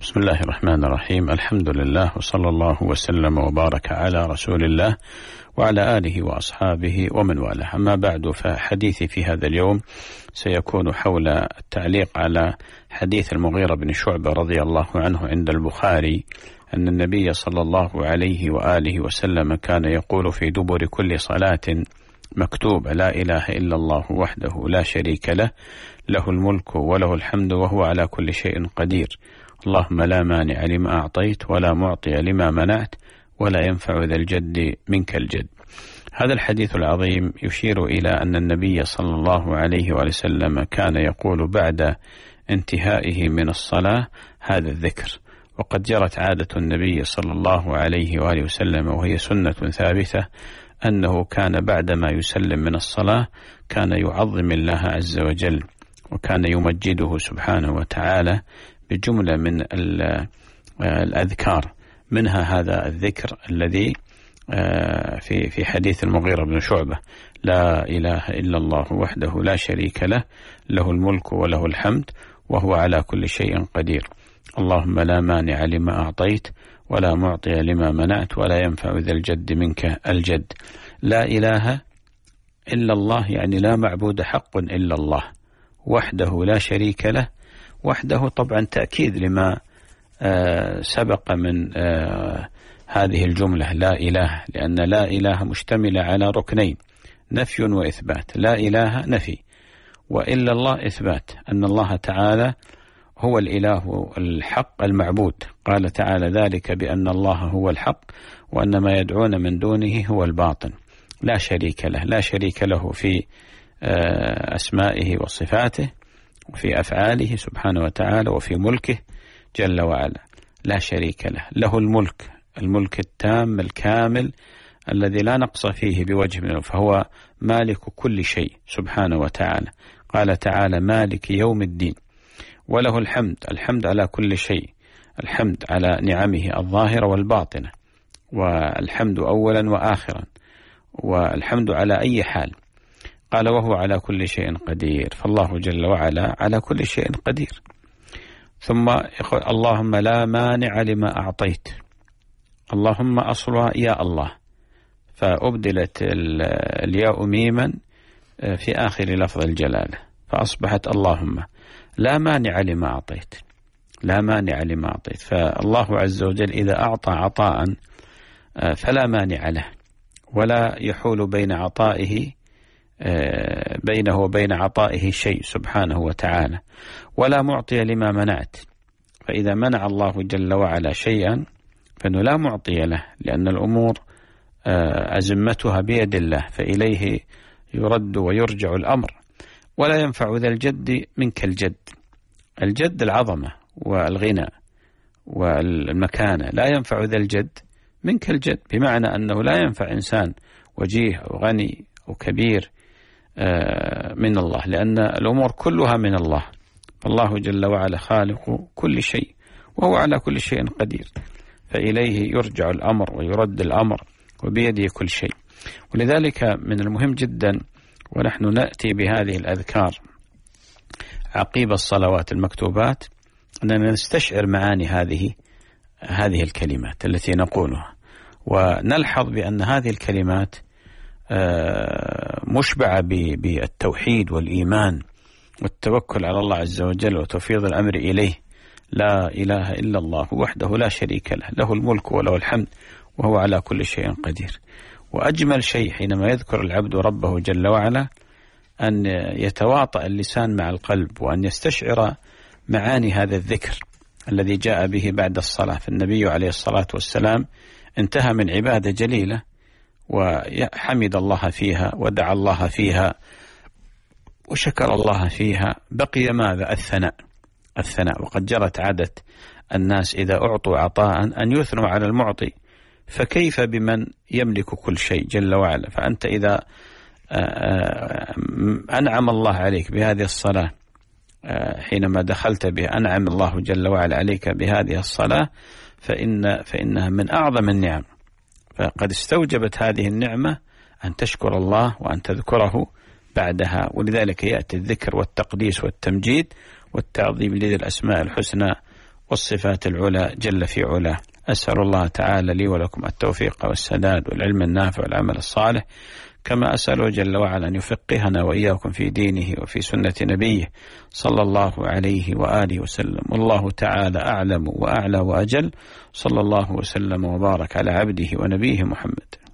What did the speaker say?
بسم الله الرحمن الرحيم. الحمد لله وصلى الله وسلم وبارك على رسول الله وعلى آله وأصحابه ومن والاه. أما بعد، فحديثي في هذا اليوم سيكون حول التعليق على حديث المغيرة بن شعبة رضي الله عنه عند البخاري أن النبي صلى الله عليه وآله وسلم كان يقول في دبر كل صلاة مكتوب: لا إله إلا الله وحده لا شريك له، له الملك وله الحمد وهو على كل شيء قدير، اللهم لا مانع لما أعطيت ولا معطي لما منعت ولا ينفع ذا الجد منك الجد. هذا الحديث العظيم يشير إلى أن النبي صلى الله عليه وسلم كان يقول بعد انتهائه من الصلاة هذا الذكر، وقد جرت عادة النبي صلى الله عليه وآله وسلم وهي سنة ثابتة أنه كان بعدما يسلم من الصلاة كان يعظم الله عز وجل، وكان يمجده سبحانه وتعالى بجملة من الأذكار، منها هذا الذكر الذي في حديث المغيرة بن شعبة: لا إله إلا الله وحده لا شريك له، له الملك وله الحمد وهو على كل شيء قدير، اللهم لا مانع لما أعطيت ولا معطي لما منعت ولا ينفع ذا الجد منك الجد. لا إله إلا الله يعني لا معبود حق إلا الله، وحده لا شريك له. وحده طبعا تأكيد لما سبق من هذه الجملة لا إله، لأن لا إله مشتملة على ركنين: نفي وإثبات. لا إله نفي، وإلا الله إثبات، أن الله تعالى هو الإله الحق المعبود. قال تعالى: ذلك بأن الله هو الحق وأن ما يدعون من دونه هو الباطل. لا شريك له، لا شريك له في أسمائه وصفاته وفي أفعاله سبحانه وتعالى وفي ملكه جل وعلا، لا شريك له. له الملك، الملك التام الكامل الذي لا نقص فيه بوجه منه، فهو مالك كل شيء سبحانه وتعالى. قال تعالى: مالك يوم الدين. وله الحمد، الحمد على كل شيء، الحمد على نعمه الظاهرة والباطنة، والحمد أولا وآخرا، والحمد على أي حال. قال: وهو على كل شيء قدير، فالله جل وعلا على كل شيء قدير. ثم يقول: اللهم لا مانع لما أعطيت. اللهم أصلها يا الله، فأبدلت الياء ميما في آخر لفظ الجلالة، فأصبحت اللهم لا مانع لما أعطيت، لا مانع لما أعطيت. فالله عز وجل إذا أعطى عطاء فلا مانع له، ولا يحول بين عطائه بينه وبين عطائه شيء سبحانه وتعالى، ولا معطي لما منعت. فإذا منع الله جل وعلا شيئا فإنه لا معطي له، لأن الأمور أزمتها بيد الله، فإليه يرد ويرجع الأمر. ولا ينفع ذا الجد منك الجد. الجد العظمة والغنى والمكانة، لا ينفع ذا الجد منك الجد، بمعنى أنه لا ينفع إنسان وجيه أو غني أو كبير من الله، لأن الأمور كلها من الله. الله جل وعلا خالق كل شيء وهو على كل شيء قدير، فإليه يرجع الأمر ويرد الأمر وبيده كل شيء. ولذلك من المهم جدا ونحن نأتي بهذه الأذكار عقيب الصلوات المكتوبات أننا نستشعر معاني هذه الكلمات التي نقولها، ونلحظ بأن هذه الكلمات مشبعة بالتوحيد والإيمان والتوكل على الله عز وجل وتفويض الأمر إليه. لا إله إلا الله وحده لا شريك له، له الملك وله الحمد وهو على كل شيء قدير. وأجمل شيء حينما يذكر العبد ربه جل وعلا أن يتواطأ اللسان مع القلب، وأن يستشعر معاني هذا الذكر الذي جاء به بعد الصلاة. فالنبي عليه الصلاة والسلام انتهى من عبادة جليلة وحمد الله فيها ودعا الله فيها وشكر الله فيها، بقي ماذا؟ الثناء. وقد جرت عادة الناس إذا أعطوا عطاء أن يثنوا على المعطي، فكيف بمن يملك كل شيء جل وعلا؟ فأنت إذا أنعم الله عليك بهذه الصلاة، حينما دخلت بها أنعم الله جل وعلا عليك بهذه الصلاة، فإنها من أعظم النعم، فقد استوجبت هذه النعمة أن تشكر الله وأن تذكره بعدها. ولذلك يأتي الذكر والتقديس والتمجيد والتعظيم لذي الأسماء الحسنى والصفات العلى جل في علاه. أسأل الله تعالى لي ولكم التوفيق والسداد والعلم النافع والعمل الصالح، كما أسأله جل وعلا أن يفقهنا وإياكم في دينه وفي سنة نبيه صلى الله عليه وآله وسلم. والله تعالى أعلم وأعلى وأجل، صلى الله وسلم وبارك على عبده ونبيه محمد.